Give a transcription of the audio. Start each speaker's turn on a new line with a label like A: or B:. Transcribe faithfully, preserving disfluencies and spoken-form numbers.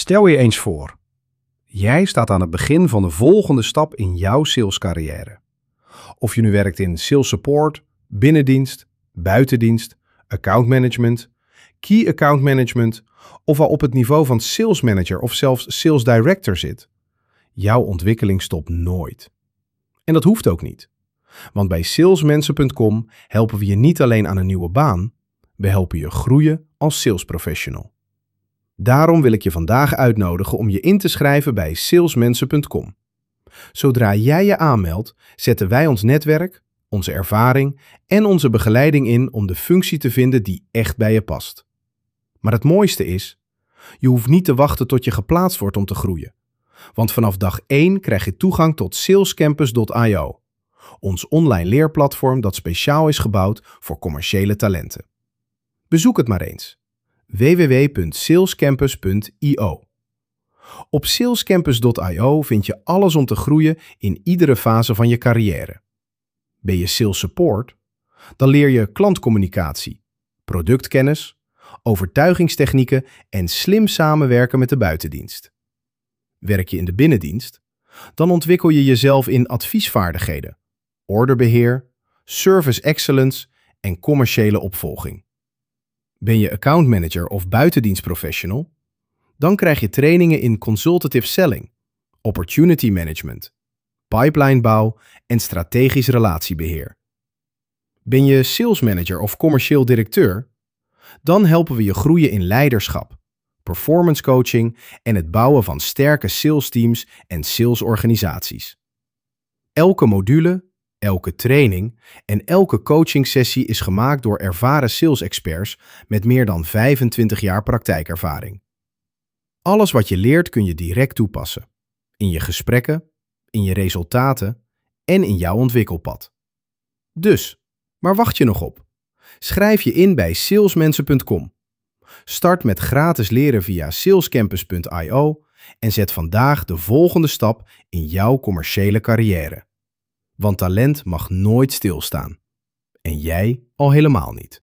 A: Stel je eens voor, jij staat aan het begin van de volgende stap in jouw salescarrière. Of je nu werkt in sales support, binnendienst, buitendienst, account management, key account management of al op het niveau van sales manager of zelfs sales director zit. Jouw ontwikkeling stopt nooit. En dat hoeft ook niet. Want bij salesmensen punt com helpen we je niet alleen aan een nieuwe baan, we helpen je groeien als sales professional. Daarom wil ik je vandaag uitnodigen om je in te schrijven bij salesmensen punt com. Zodra jij je aanmeldt, zetten wij ons netwerk, onze ervaring en onze begeleiding in om de functie te vinden die echt bij je past. Maar het mooiste is, je hoeft niet te wachten tot je geplaatst wordt om te groeien. Want vanaf dag één krijg je toegang tot salescampus punt i o, ons online leerplatform dat speciaal is gebouwd voor commerciële talenten. Bezoek het maar eens. w w w punt salescampus punt i o. Op salescampus punt i o vind je alles om te groeien in iedere fase van je carrière. Ben je sales support? Dan leer je klantcommunicatie, productkennis, overtuigingstechnieken en slim samenwerken met de buitendienst. Werk je in de binnendienst? Dan ontwikkel je jezelf in adviesvaardigheden, orderbeheer, service excellence en commerciële opvolging. Ben je account manager of buitendienstprofessional? Dan krijg je trainingen in consultative selling, opportunity management, pipelinebouw en strategisch relatiebeheer. Ben je sales manager of commercieel directeur? Dan helpen we je groeien in leiderschap, performance coaching en het bouwen van sterke salesteams en salesorganisaties. Elke module, elke training en elke coachingsessie is gemaakt door ervaren sales-experts met meer dan vijfentwintig jaar praktijkervaring. Alles wat je leert kun je direct toepassen. In je gesprekken, in je resultaten en in jouw ontwikkelpad. Dus, waar wacht je nog op? Schrijf je in bij salesmensen punt com. Start met gratis leren via salescampus punt i o en zet vandaag de volgende stap in jouw commerciële carrière. Want talent mag nooit stilstaan. En jij al helemaal niet.